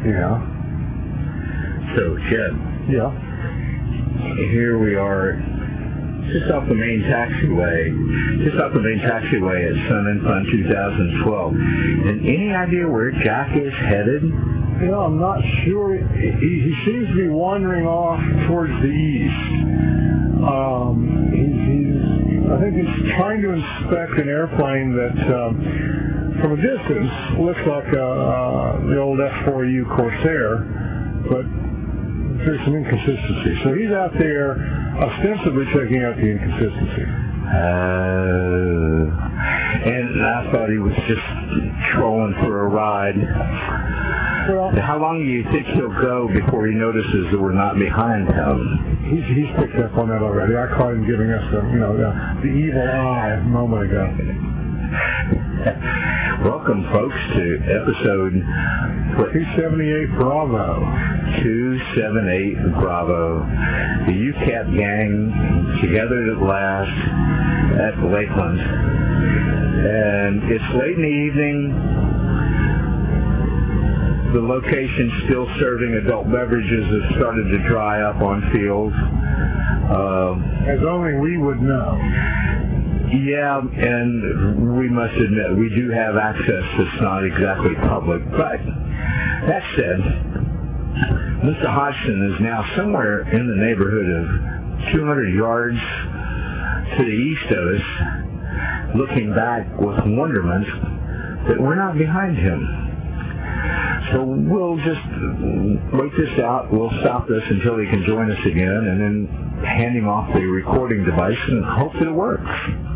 Yeah. So, Jed. Yeah. Here we are, just off the main taxiway at Sun and Fun 2012. And any idea where Jack is headed? You know, I'm not sure. He seems to be wandering off towards the east. I think he's trying to inspect an airplane that, from a distance, looks like the old F-4U Corsair, but there's some inconsistency. So he's out there ostensibly checking out the inconsistency. And I thought he was just trolling for a ride. Well, how long do you think he'll go before he notices that we're not behind him? He's picked up on that already. I caught him giving us the evil eye a moment ago. Welcome, folks, to episode 278 Bravo. 278 Bravo. The UCAP gang together at last at Lakeland. And it's late in the evening. The location still serving adult beverages has started to dry up on field. As only we would know. Yeah, and we must admit, we do have access that's not exactly public. But that said, Mr. Hodgson is now somewhere in the neighborhood of 200 yards to the east of us, looking back with wonderment that we're not behind him. So we'll just wait this out. We'll stop this until he can join us again, and then hand him off the recording device and hope that it works.